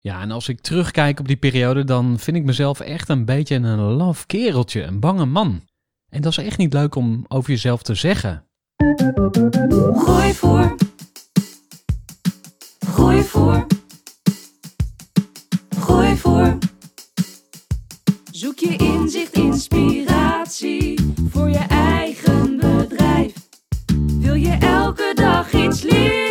Ja, en als ik terugkijk op die periode, dan vind ik mezelf echt een beetje een laf kereltje, een bange man. En dat is echt niet leuk om over jezelf te zeggen. Gooi voor. Gooi voor. Gooi voor. Zoek je inzicht, inspiratie voor je eigen bedrijf. Wil je elke dag iets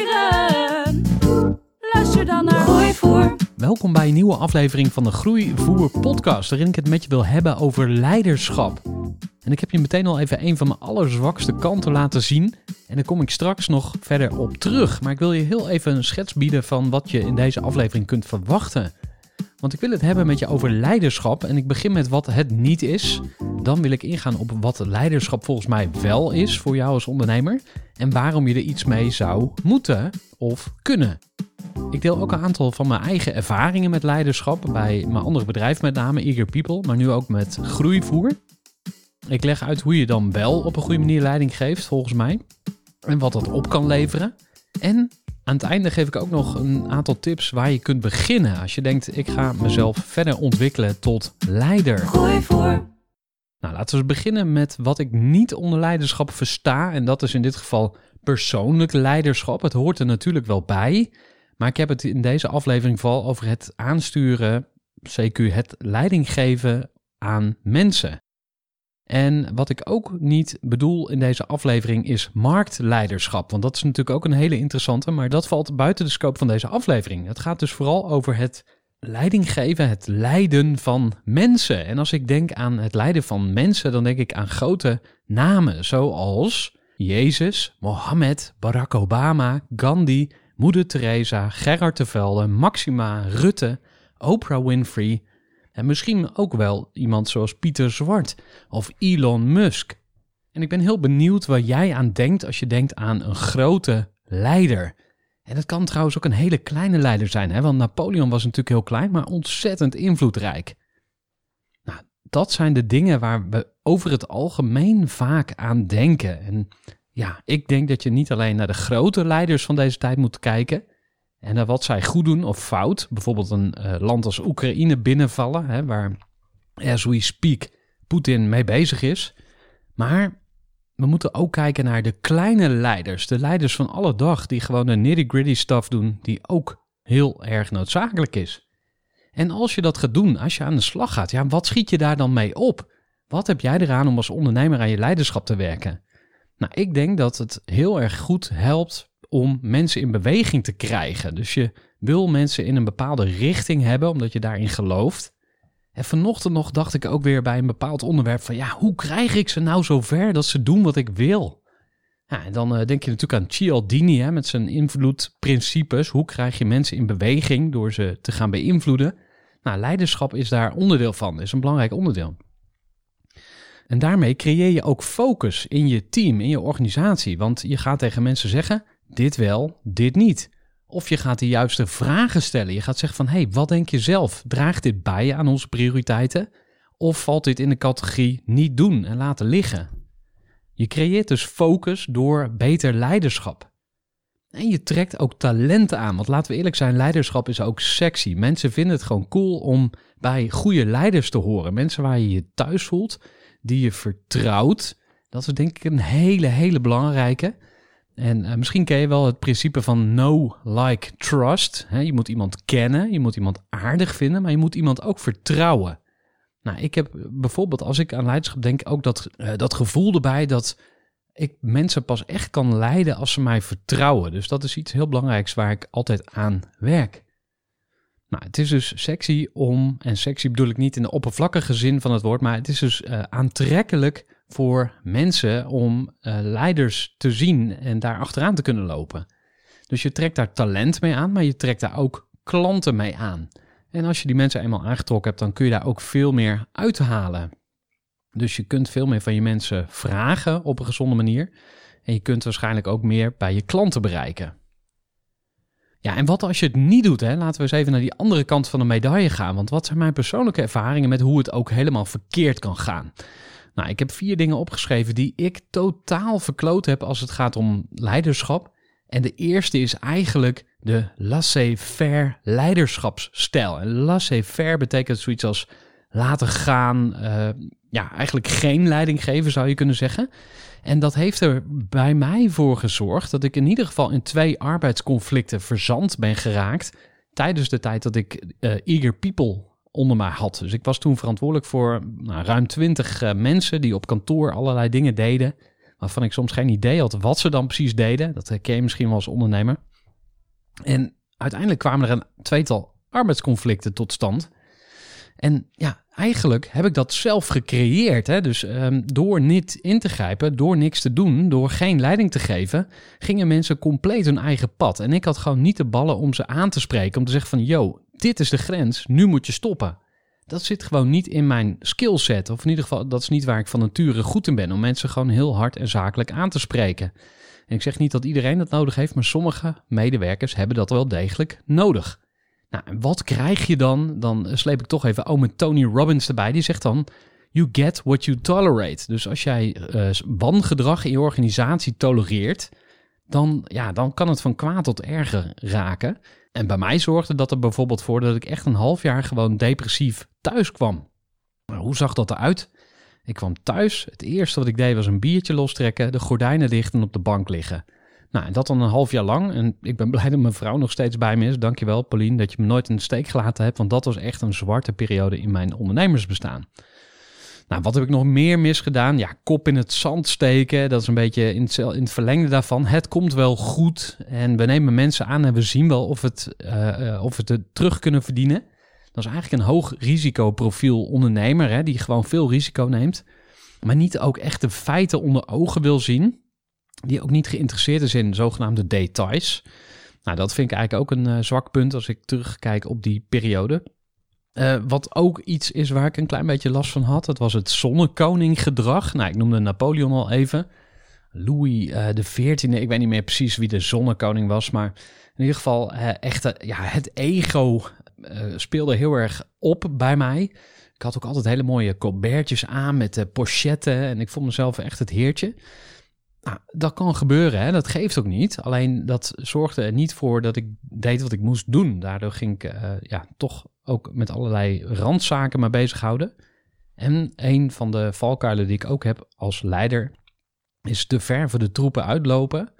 leren? Luister dan naar Gooi voor. Welkom bij een nieuwe aflevering van de Groeivoer podcast, waarin ik het met je wil hebben over leiderschap. En ik heb je meteen al even een van mijn allerzwakste kanten laten zien. En daar kom ik straks nog verder op terug. Maar ik wil je heel even een schets bieden van wat je in deze aflevering kunt verwachten. Want ik wil het hebben met je over leiderschap. En ik begin met wat het niet is. Dan wil ik ingaan op wat leiderschap volgens mij wel is voor jou als ondernemer. En waarom je er iets mee zou moeten of kunnen. Ik deel ook een aantal van mijn eigen ervaringen met leiderschap. Bij mijn andere bedrijf met name, Eager People. Maar nu ook met Groeivoer. Ik leg uit hoe je dan wel op een goede manier leiding geeft, volgens mij. En wat dat op kan leveren. En aan het einde geef ik ook nog een aantal tips waar je kunt beginnen. Als je denkt, ik ga mezelf verder ontwikkelen tot leider. Gooi voor. Nou, laten we beginnen met wat ik niet onder leiderschap versta. En dat is in dit geval persoonlijk leiderschap. Het hoort er natuurlijk wel bij. Maar ik heb het in deze aflevering vooral over het aansturen, CQ, het leiding geven aan mensen. En wat ik ook niet bedoel in deze aflevering is marktleiderschap. Want dat is natuurlijk ook een hele interessante, maar dat valt buiten de scope van deze aflevering. Het gaat dus vooral over het leiding geven, het leiden van mensen. En als ik denk aan het leiden van mensen, dan denk ik aan grote namen zoals Jezus, Mohammed, Barack Obama, Gandhi, Moeder Teresa, Gerard de Velde, Maxima, Rutte, Oprah Winfrey. En misschien ook wel iemand zoals Pieter Zwart of Elon Musk. En ik ben heel benieuwd waar jij aan denkt als je denkt aan een grote leider. En dat kan trouwens ook een hele kleine leider zijn, hè? Want Napoleon was natuurlijk heel klein, maar ontzettend invloedrijk. Nou, dat zijn de dingen waar we over het algemeen vaak aan denken. En ja, ik denk dat je niet alleen naar de grote leiders van deze tijd moet kijken en naar wat zij goed doen of fout. Bijvoorbeeld een land als Oekraïne binnenvallen, hè, waar as we speak Poetin mee bezig is. Maar we moeten ook kijken naar de kleine leiders, de leiders van alle dag, die gewoon de nitty-gritty stuff doen, die ook heel erg noodzakelijk is. En als je dat gaat doen, als je aan de slag gaat, ja, wat schiet je daar dan mee op? Wat heb jij eraan om als ondernemer aan je leiderschap te werken? Nou, ik denk dat het heel erg goed helpt om mensen in beweging te krijgen. Dus je wil mensen in een bepaalde richting hebben, omdat je daarin gelooft. En vanochtend nog dacht ik ook weer bij een bepaald onderwerp van, ja, hoe krijg ik ze nou zover dat ze doen wat ik wil? Ja, en dan denk je natuurlijk aan Cialdini, hè, met zijn invloedprincipes. Hoe krijg je mensen in beweging door ze te gaan beïnvloeden? Nou, leiderschap is daar onderdeel van, is een belangrijk onderdeel. En daarmee creëer je ook focus in je team, in je organisatie. Want je gaat tegen mensen zeggen, dit wel, dit niet. Of je gaat de juiste vragen stellen. Je gaat zeggen van, hey, wat denk je zelf? Draagt dit bij aan onze prioriteiten? Of valt dit in de categorie niet doen en laten liggen? Je creëert dus focus door beter leiderschap. En je trekt ook talenten aan. Want laten we eerlijk zijn, leiderschap is ook sexy. Mensen vinden het gewoon cool om bij goede leiders te horen. Mensen waar je je thuis voelt, die je vertrouwt. Dat is denk ik een hele belangrijke. En misschien ken je wel het principe van know, like, trust. Je moet iemand kennen, je moet iemand aardig vinden, maar je moet iemand ook vertrouwen. Nou, ik heb bijvoorbeeld, als ik aan leiderschap denk, ook dat gevoel erbij dat ik mensen pas echt kan leiden als ze mij vertrouwen. Dus dat is iets heel belangrijks waar ik altijd aan werk. Nou, het is dus sexy en sexy bedoel ik niet in de oppervlakkige zin van het woord, maar het is dus aantrekkelijk voor mensen om leiders te zien en daar achteraan te kunnen lopen. Dus je trekt daar talent mee aan, maar je trekt daar ook klanten mee aan. En als je die mensen eenmaal aangetrokken hebt, dan kun je daar ook veel meer uithalen. Dus je kunt veel meer van je mensen vragen op een gezonde manier. En je kunt waarschijnlijk ook meer bij je klanten bereiken. Ja, en wat als je het niet doet? Hè? Laten we eens even naar die andere kant van de medaille gaan. Want wat zijn mijn persoonlijke ervaringen met hoe het ook helemaal verkeerd kan gaan? Nou, ik heb 4 dingen opgeschreven die ik totaal verkloot heb als het gaat om leiderschap. En de eerste is eigenlijk de laissez-faire leiderschapsstijl. En laissez-faire betekent zoiets als laten gaan, eigenlijk geen leiding geven zou je kunnen zeggen. En dat heeft er bij mij voor gezorgd dat ik in ieder geval in 2 arbeidsconflicten verzand ben geraakt tijdens de tijd dat ik Eager People onder mij had. Dus ik was toen verantwoordelijk voor ruim 20 mensen die op kantoor allerlei dingen deden, waarvan ik soms geen idee had wat ze dan precies deden. Dat herken je misschien wel als ondernemer. En uiteindelijk kwamen er een 2-tal arbeidsconflicten tot stand. En ja, eigenlijk heb ik dat zelf gecreëerd. Hè? Dus door niet in te grijpen, door niks te doen, door geen leiding te geven, gingen mensen compleet hun eigen pad. En ik had gewoon niet de ballen om ze aan te spreken, om te zeggen van, yo, dit is de grens, nu moet je stoppen. Dat zit gewoon niet in mijn skillset. Of in ieder geval, dat is niet waar ik van nature goed in ben, om mensen gewoon heel hard en zakelijk aan te spreken. En ik zeg niet dat iedereen dat nodig heeft, maar sommige medewerkers hebben dat wel degelijk nodig. Nou, en wat krijg je dan? Dan sleep ik toch even ome Tony Robbins erbij. Die zegt dan, you get what you tolerate. Dus als jij wangedrag in je organisatie tolereert, dan kan het van kwaad tot erger raken. En bij mij zorgde dat er bijvoorbeeld voor dat ik echt een half jaar gewoon depressief thuis kwam. Nou, hoe zag dat eruit? Ik kwam thuis, het eerste wat ik deed was een biertje lostrekken, de gordijnen dicht en op de bank liggen. Nou, en dat dan een half jaar lang. En ik ben blij dat mijn vrouw nog steeds bij me is. Dankjewel, Pauline, dat je me nooit in de steek gelaten hebt. Want dat was echt een zwarte periode in mijn ondernemersbestaan. Nou, wat heb ik nog meer misgedaan? Ja, kop in het zand steken. Dat is een beetje in het verlengde daarvan. Het komt wel goed. En we nemen mensen aan en we zien wel of we het terug kunnen verdienen. Dat is eigenlijk een hoog risicoprofiel ondernemer, hè, die gewoon veel risico neemt. Maar niet ook echt de feiten onder ogen wil zien. Die ook niet geïnteresseerd is in zogenaamde details. Nou, dat vind ik eigenlijk ook een zwak punt als ik terugkijk op die periode. Wat ook iets is waar ik een klein beetje last van had, dat was het zonnekoning-gedrag. Nou, ik noemde Napoleon al even. Louis XIV, ik weet niet meer precies wie de zonnekoning was, maar in ieder geval het ego speelde heel erg op bij mij. Ik had ook altijd hele mooie colbertjes aan met pochetten en ik vond mezelf echt het heertje. Nou, dat kan gebeuren, hè? Dat geeft ook niet. Alleen dat zorgde er niet voor dat ik deed wat ik moest doen. Daardoor ging ik toch ook met allerlei randzaken mee bezighouden. En een van de valkuilen die ik ook heb als leider is te ver voor de troepen uitlopen.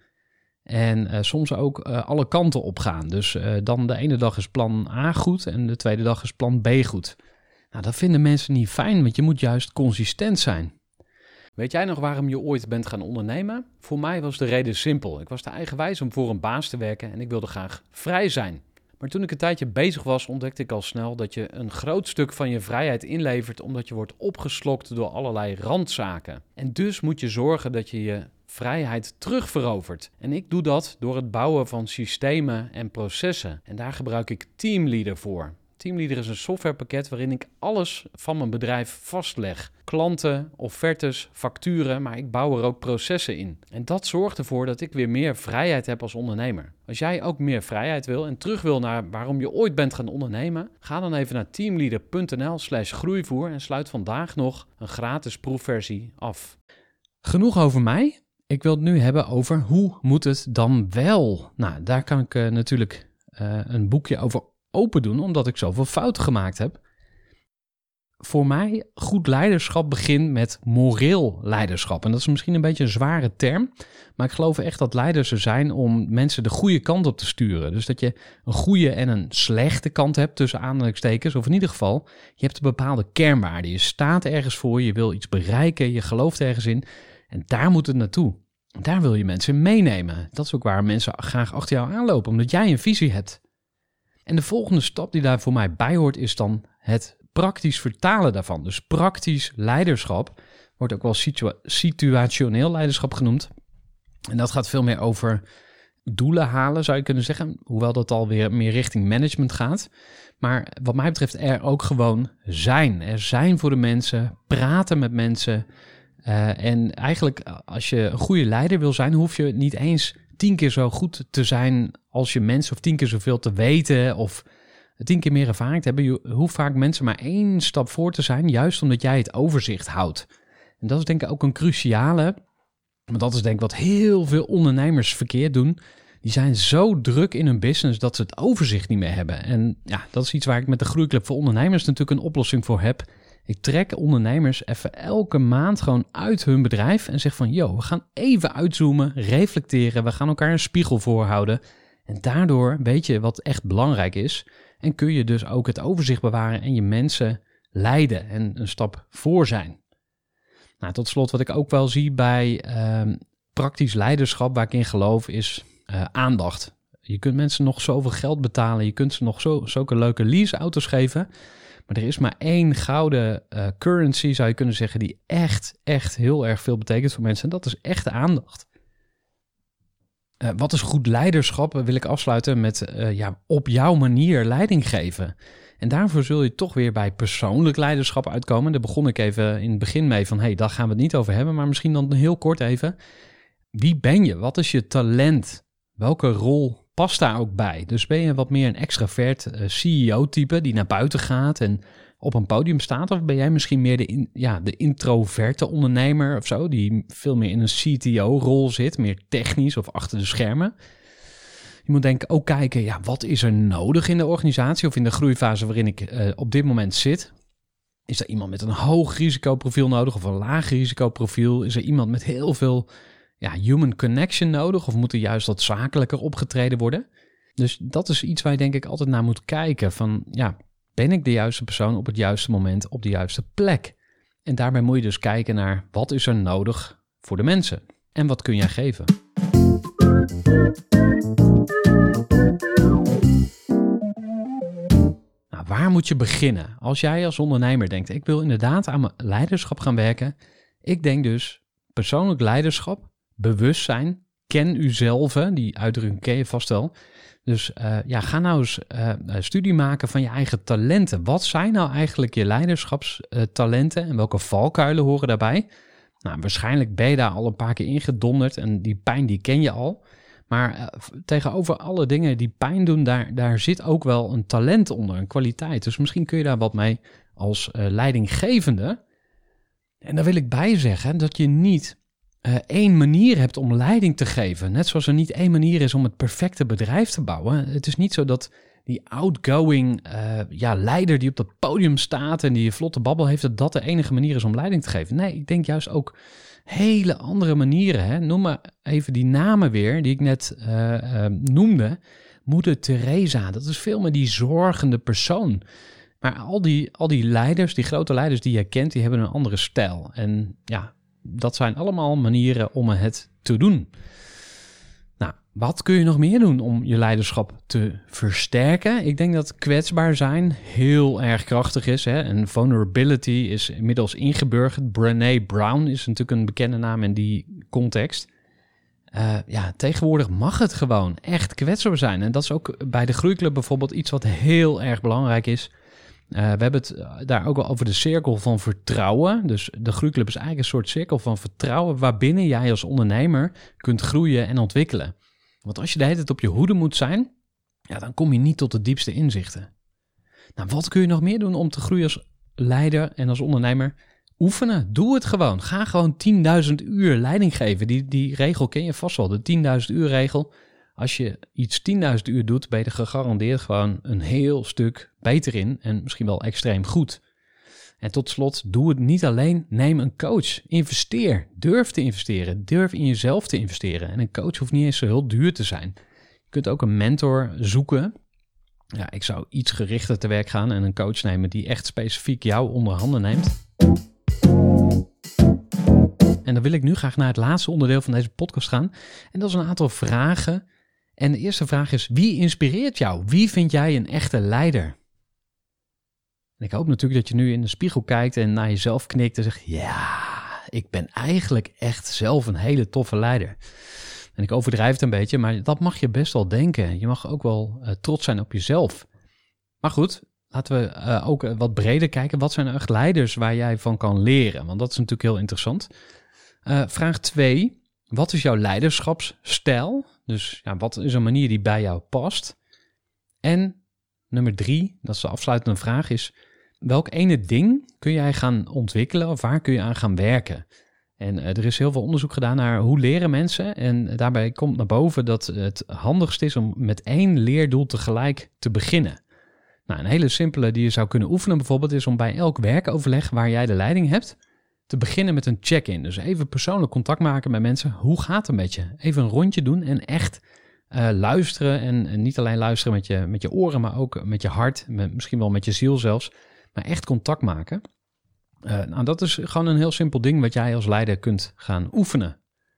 En soms ook alle kanten opgaan. Dus dan de ene dag is plan A goed en de tweede dag is plan B goed. Nou, dat vinden mensen niet fijn, want je moet juist consistent zijn. Weet jij nog waarom je ooit bent gaan ondernemen? Voor mij was de reden simpel. Ik was te eigenwijs om voor een baas te werken en ik wilde graag vrij zijn. Maar toen ik een tijdje bezig was, ontdekte ik al snel dat je een groot stuk van je vrijheid inlevert omdat je wordt opgeslokt door allerlei randzaken. En dus moet je zorgen dat je je vrijheid terugverovert. En ik doe dat door het bouwen van systemen en processen. En daar gebruik ik Teamleader voor. Teamleader is een softwarepakket waarin ik alles van mijn bedrijf vastleg. Klanten, offertes, facturen, maar ik bouw er ook processen in. En dat zorgt ervoor dat ik weer meer vrijheid heb als ondernemer. Als jij ook meer vrijheid wil en terug wil naar waarom je ooit bent gaan ondernemen, ga dan even naar teamleader.nl/groeivoer en sluit vandaag nog een gratis proefversie af. Genoeg over mij. Ik wil het nu hebben over hoe moet het dan wel? Nou, daar kan ik natuurlijk een boekje over open doen, omdat ik zoveel fouten gemaakt heb. Voor mij, goed leiderschap begint met moreel leiderschap. En dat is misschien een beetje een zware term, maar ik geloof echt dat leiders er zijn om mensen de goede kant op te sturen. Dus dat je een goede en een slechte kant hebt, tussen aanhalingstekens, of in ieder geval, je hebt een bepaalde kernwaarden. Je staat ergens voor, je wil iets bereiken, je gelooft ergens in en daar moet het naartoe. Daar wil je mensen meenemen. Dat is ook waar mensen graag achter jou aanlopen, omdat jij een visie hebt. En de volgende stap die daar voor mij bij hoort is dan het praktisch vertalen daarvan. Dus praktisch leiderschap wordt ook wel situationeel leiderschap genoemd. En dat gaat veel meer over doelen halen, zou je kunnen zeggen. Hoewel dat alweer meer richting management gaat. Maar wat mij betreft er ook gewoon zijn. Er zijn voor de mensen, praten met mensen. En eigenlijk als je een goede leider wil zijn, hoef je niet eens 10 keer zo goed te zijn als je mensen, of 10 keer zoveel te weten, of 10 keer meer ervaring te hebben. Je hoeft vaak mensen maar 1 stap voor te zijn, juist omdat jij het overzicht houdt. En dat is denk ik ook een cruciale, want dat is denk ik wat heel veel ondernemers verkeerd doen. die zijn zo druk in hun business dat ze het overzicht niet meer hebben. En ja, dat is iets waar ik met de Groeiclub voor Ondernemers natuurlijk een oplossing voor heb. Ik trek ondernemers even elke maand gewoon uit hun bedrijf en zeg van, we gaan even uitzoomen, reflecteren, we gaan elkaar een spiegel voorhouden. En daardoor weet je wat echt belangrijk is en kun je dus ook het overzicht bewaren en je mensen leiden en een stap voor zijn. Nou, tot slot wat ik ook wel zie bij praktisch leiderschap waar ik in geloof is aandacht. Je kunt mensen nog zoveel geld betalen, je kunt ze nog zulke leuke leaseauto's geven. Maar er is maar één gouden currency, zou je kunnen zeggen, die echt heel erg veel betekent voor mensen. En dat is echte aandacht. Wat is goed leiderschap? Wil ik afsluiten met op jouw manier leiding geven. En daarvoor zul je toch weer bij persoonlijk leiderschap uitkomen. Daar begon ik even in het begin mee van, daar gaan we het niet over hebben. Maar misschien dan heel kort even. Wie ben je? Wat is je talent? Welke rol past daar ook bij? Dus ben je wat meer een extravert CEO-type die naar buiten gaat en op een podium staat? Of ben jij misschien meer de introverte ondernemer of zo, die veel meer in een CTO-rol zit, meer technisch of achter de schermen? Je moet ook kijken, wat is er nodig in de organisatie of in de groeifase waarin ik op dit moment zit? Is er iemand met een hoog risicoprofiel nodig of een laag risicoprofiel? Is er iemand met heel veel human connection nodig of moet er juist wat zakelijker opgetreden worden? Dus dat is iets waar je denk ik altijd naar moet kijken van, ben ik de juiste persoon op het juiste moment op de juiste plek? En daarbij moet je dus kijken naar wat is er nodig voor de mensen en wat kun jij geven? Nou, waar moet je beginnen? Als jij als ondernemer denkt, ik wil inderdaad aan mijn leiderschap gaan werken. Ik denk dus persoonlijk leiderschap, bewustzijn, ken uzelf, die uitdrukking ken je vast wel. Dus ga nou eens studie maken van je eigen talenten. Wat zijn nou eigenlijk je leiderschapstalenten en welke valkuilen horen daarbij? Nou, waarschijnlijk ben je daar al een paar keer ingedonderd en die pijn die ken je al. Maar tegenover alle dingen die pijn doen, daar zit ook wel een talent onder, een kwaliteit. Dus misschien kun je daar wat mee als leidinggevende. En daar wil ik bij zeggen dat je niet één manier hebt om leiding te geven. Net zoals er niet één manier is om het perfecte bedrijf te bouwen. Het is niet zo dat die outgoing leider die op dat podium staat en die een vlotte babbel heeft, dat de enige manier is om leiding te geven. Nee, ik denk juist ook hele andere manieren. Hè? Noem maar even die namen weer die ik net noemde. Moeder Teresa, dat is veel meer die zorgende persoon. Maar al die leiders, die grote leiders die je kent, die hebben een andere stijl. En dat zijn allemaal manieren om het te doen. Nou, wat kun je nog meer doen om je leiderschap te versterken? Ik denk dat kwetsbaar zijn heel erg krachtig is. Hè? En vulnerability is inmiddels ingeburgerd. Brené Brown is natuurlijk een bekende naam in die context. Tegenwoordig mag het gewoon echt kwetsbaar zijn. En dat is ook bij de Groeiclub bijvoorbeeld iets wat heel erg belangrijk is. We hebben het daar ook al over de cirkel van vertrouwen. Dus de Groeiclub is eigenlijk een soort cirkel van vertrouwen waarbinnen jij als ondernemer kunt groeien en ontwikkelen. Want als je de hele tijd op je hoede moet zijn, dan kom je niet tot de diepste inzichten. Nou, wat kun je nog meer doen om te groeien als leider en als ondernemer? Oefenen, doe het gewoon. Ga gewoon 10.000 uur leiding geven. Die regel ken je vast wel, de 10.000 uur regel. Als je iets 10.000 uur doet, ben je er gegarandeerd gewoon een heel stuk beter in en misschien wel extreem goed. En tot slot, doe het niet alleen, neem een coach. Investeer, durf te investeren, durf in jezelf te investeren. En een coach hoeft niet eens zo heel duur te zijn. Je kunt ook een mentor zoeken. Ja, ik zou iets gerichter te werk gaan en een coach nemen die echt specifiek jou onder handen neemt. En dan wil ik nu graag naar het laatste onderdeel van deze podcast gaan. En dat is een aantal vragen. En de eerste vraag is, wie inspireert jou? Wie vind jij een echte leider? En ik hoop natuurlijk dat je nu in de spiegel kijkt en naar jezelf knikt en zegt, ik ben eigenlijk echt zelf een hele toffe leider. En ik overdrijf het een beetje, maar dat mag je best wel denken. Je mag ook wel trots zijn op jezelf. Maar goed, laten we ook wat breder kijken. Wat zijn nou echt leiders waar jij van kan leren? Want dat is natuurlijk heel interessant. Vraag 2. Wat is jouw leiderschapsstijl? Dus wat is een manier die bij jou past? En nummer 3, dat is de afsluitende vraag, is welk ene ding kun jij gaan ontwikkelen of waar kun je aan gaan werken? En er is heel veel onderzoek gedaan naar hoe leren mensen. En daarbij komt naar boven dat het handigst is om met 1 leerdoel tegelijk te beginnen. Nou, een hele simpele die je zou kunnen oefenen bijvoorbeeld is om bij elk werkoverleg waar jij de leiding hebt, te beginnen met een check-in. Dus even persoonlijk contact maken met mensen. Hoe gaat het met je? Even een rondje doen en echt luisteren. En niet alleen luisteren met je oren, maar ook met je hart. Misschien wel met je ziel zelfs. Maar echt contact maken. Nou, dat is gewoon een heel simpel ding wat jij als leider kunt gaan oefenen.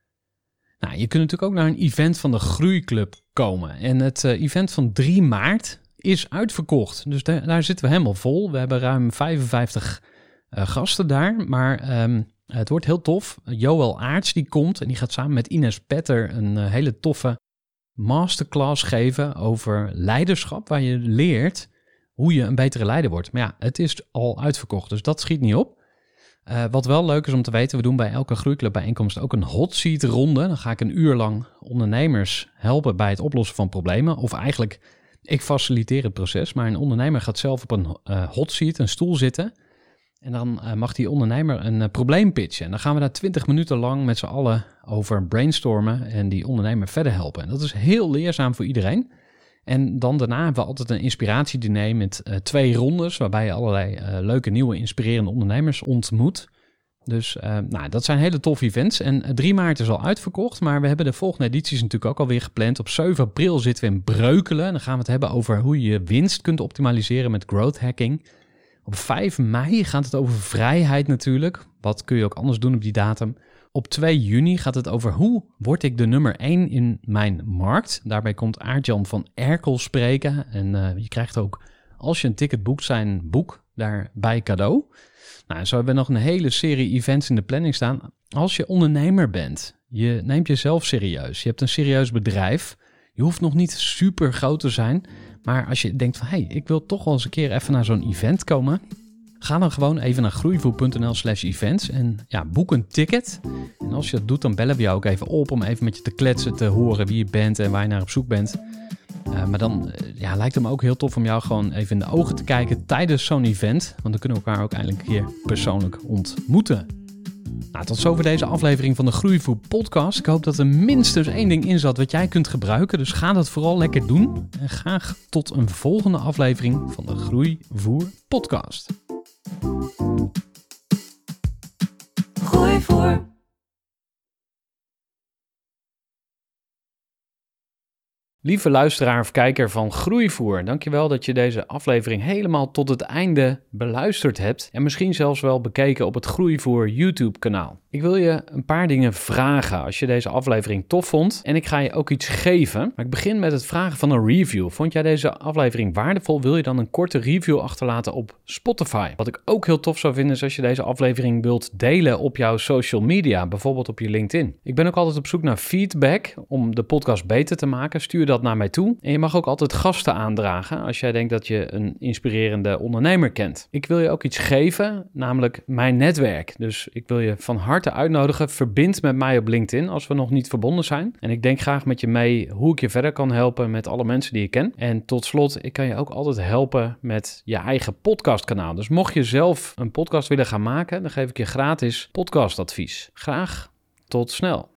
Nou, je kunt natuurlijk ook naar een event van de Groeiclub komen. En het event van 3 maart is uitverkocht. Dus daar zitten we helemaal vol. We hebben ruim 55 gasten daar. Maar het wordt heel tof. Joël Aarts die komt en die gaat samen met Ines Petter een hele toffe masterclass geven over leiderschap. Waar je leert hoe je een betere leider wordt. Maar ja, het is al uitverkocht, dus dat schiet niet op. Wat wel leuk is om te weten, we doen bij elke Groeiclub bijeenkomst ook een hot seat ronde. Dan ga ik 1 uur lang ondernemers helpen bij het oplossen van problemen. Of eigenlijk, ik faciliteer het proces, maar een ondernemer gaat zelf op een hot seat, een stoel zitten. En dan mag die ondernemer een probleem pitchen. En dan gaan we daar 20 minuten lang met z'n allen over brainstormen en die ondernemer verder helpen. En dat is heel leerzaam voor iedereen. En dan daarna hebben we altijd een inspiratiediner met 2 rondes, waarbij je allerlei leuke, nieuwe, inspirerende ondernemers ontmoet. Dus dat zijn hele toffe events. En 3 maart is al uitverkocht, maar we hebben de volgende edities natuurlijk ook alweer gepland. Op 7 april zitten we in Breukelen. En dan gaan we het hebben over hoe je je winst kunt optimaliseren met growth hacking. Op 5 mei gaat het over vrijheid natuurlijk. Wat kun je ook anders doen op die datum? Op 2 juni gaat het over hoe word ik de nummer 1 in mijn markt. Daarbij komt Aart-Jan van Erkel spreken. En je krijgt ook, als je een ticket boekt, zijn boek daarbij cadeau. Nou, zo hebben we nog een hele serie events in de planning staan. Als je ondernemer bent, je neemt jezelf serieus. Je hebt een serieus bedrijf. Je hoeft nog niet super groot te zijn. Maar als je denkt van, ik wil toch wel eens een keer even naar zo'n event komen. Ga dan gewoon even naar groeivoer.nl/events en boek een ticket. En als je dat doet, dan bellen we jou ook even op om even met je te kletsen, te horen wie je bent en waar je naar op zoek bent. Maar dan lijkt het me ook heel tof om jou gewoon even in de ogen te kijken tijdens zo'n event. Want dan kunnen we elkaar ook eindelijk een keer persoonlijk ontmoeten. Nou, tot zover deze aflevering van de Groeivoer podcast. Ik hoop dat er minstens 1 ding in zat wat jij kunt gebruiken. Dus ga dat vooral lekker doen. En graag tot een volgende aflevering van de Groeivoer podcast. Groeivoer. Lieve luisteraar of kijker van Groeivoer, dankjewel dat je deze aflevering helemaal tot het einde beluisterd hebt en misschien zelfs wel bekeken op het Groeivoer YouTube kanaal. Ik wil je een paar dingen vragen als je deze aflevering tof vond en ik ga je ook iets geven. Maar ik begin met het vragen van een review. Vond jij deze aflevering waardevol? Wil je dan een korte review achterlaten op Spotify? Wat ik ook heel tof zou vinden is als je deze aflevering wilt delen op jouw social media, bijvoorbeeld op je LinkedIn. Ik ben ook altijd op zoek naar feedback om de podcast beter te maken. Stuur dat naar mij toe. En je mag ook altijd gasten aandragen als jij denkt dat je een inspirerende ondernemer kent. Ik wil je ook iets geven, namelijk mijn netwerk. Dus ik wil je van harte uitnodigen. Verbind met mij op LinkedIn als we nog niet verbonden zijn. En ik denk graag met je mee hoe ik je verder kan helpen met alle mensen die je kent. En tot slot, ik kan je ook altijd helpen met je eigen podcastkanaal. Dus mocht je zelf een podcast willen gaan maken, dan geef ik je gratis podcastadvies. Graag tot snel.